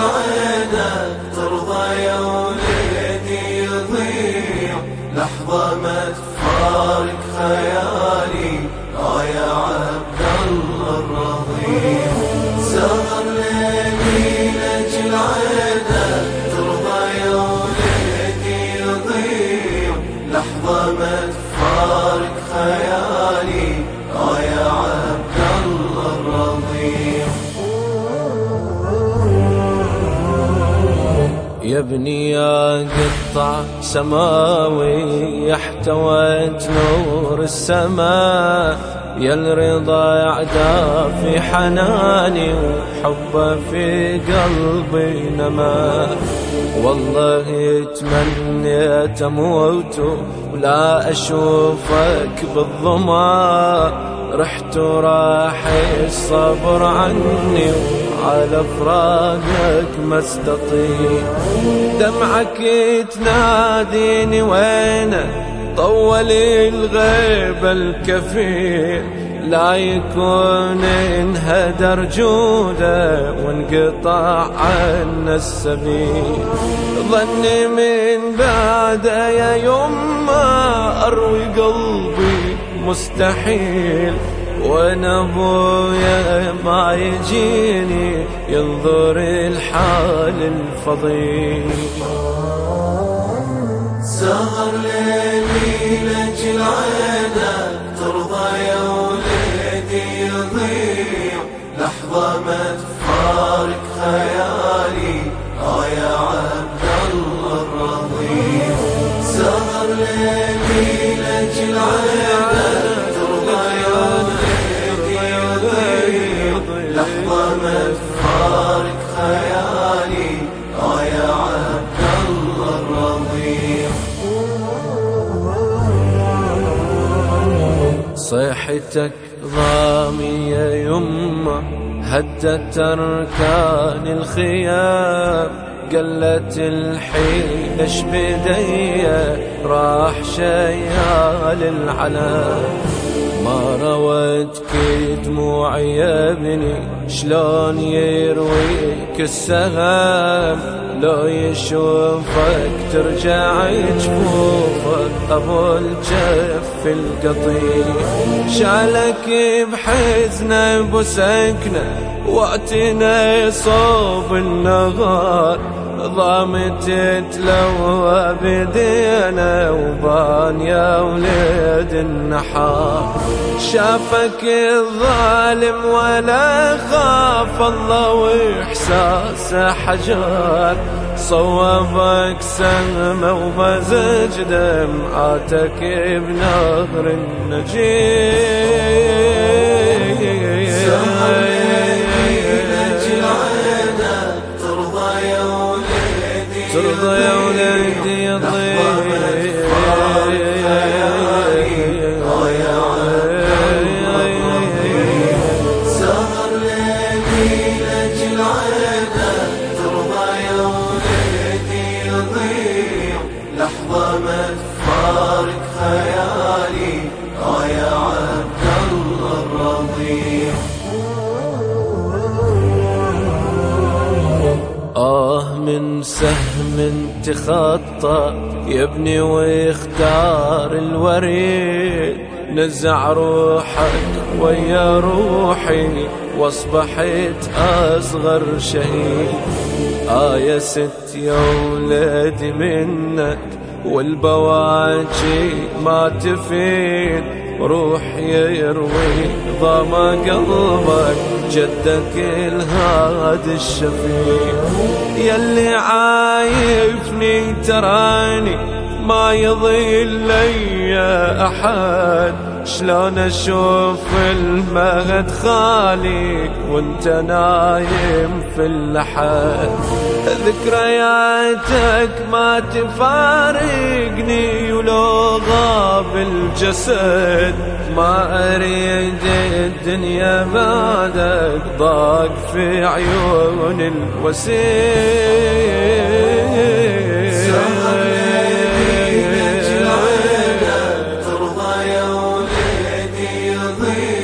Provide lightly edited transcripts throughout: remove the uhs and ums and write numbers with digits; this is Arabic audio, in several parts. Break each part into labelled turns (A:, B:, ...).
A: عينك ترضى يا وليدي يضيع لحظة ما تفارق خيالي يا عبد الله الرضيع. سهر ليلي لأجل عينك ترضى يا وليدي يضيع لحظة ما تفارق خيالي يا عبد الله الرضيع.
B: يا ابني يا قطع سماوي احتويت نور السماء، يا الرضا يعدى في حناني وحبه في قلبي نما. والله تمنيت اموت ولا اشوفك بالظما، رحت وراح الصبر عني على فراقك ما استطيع. دمعك تناديني وينه طول الغيب الكفيل، لا يكون انهدر جوده وانقطع عنا السبيل. ظني من بعده يا يما اروي قلبي مستحيل، وانا ابويا ما يجيني ينظر الحال الفضيل.
A: سهر ليلي لأجل عينك ترضى يا وليدي يضيع لحظة ما تفارق خيالي يا عبد الله الرضيع. سهر ليلي لأجل عينك ترضى يا وليدي يضيع لحظة ما تفارق خيالي يا عبد الله الرضيع.
B: صيحتك ضامي يا يمه هدت أركان الخيام، قلت الحيل اش بديا راح شيال العلام. ما روتك دموعي يا ابني شلون يرويك السهام، لو يشوفك ترجع جفوفك ابو الجف القطيع. شالك بحزنه بسكنه وقتنا صوب النهار، ضامت تلوى بدينا وبان يا وليد النحار. شافك الظالم ولا خاف الله واحساسه حجار، صوبك سهمه ومزج دمعاتك بنهر النجيب. ترضى يا وليدي يضيع
A: سهر ليلي لأجل عينك ترضى يا وليدي يضيع لحظة ما تفارق خيالي يا عبد الله الرضيع.
B: من سهم تخطى يا ابني واختار الوريد، نزع روحك ويا روحي واصبحت اصغر شهيد. يا ست يا ولادي منك والبواجي ما تفيد، روح يروي ضما قلبك جدك الهاد الشفيع. يلي عايفني تراني ما يضل لي احد، شلون اشوف المهد خالي وانت نايم في اللحد. ذكرياتك ما تفارقني ولو غاب الجسد، ما اريد الدنيا بعدك ضاق في عيون الوسيل.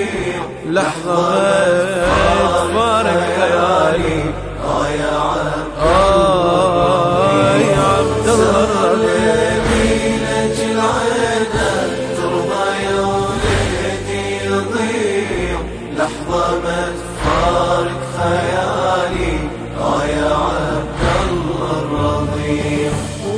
A: لحظة فارق خيالي يا عبد لحظة ما تفارق خيالي يا عبد الله الرضيع.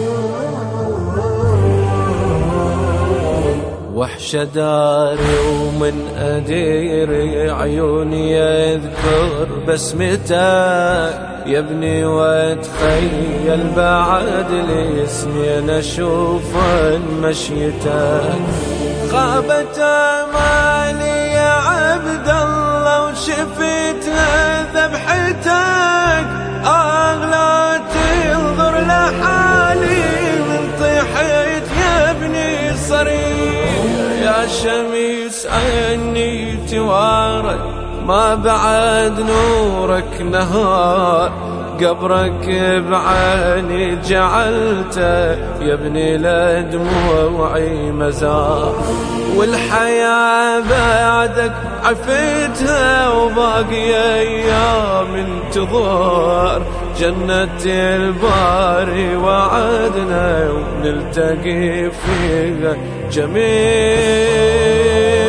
B: وحشة داري ومن أديري عيوني يذكر بسمتك يا ابني، واتخيل بعد لاسمي اشوف مشيتك. خابت امالي يا عبد الله وشفت ذبحتك، اغلى تنظر لحالي من طيحت يا ابني صريح. يا شمس عني توارد ما بعد نورك نهار، قبرك بعيني جعلته يا ابني لدموعي مزار. والحياة بعدك عفتها وباقي ايام انتظار، جنة الباري وعدنا ونلتقي فيها جميل.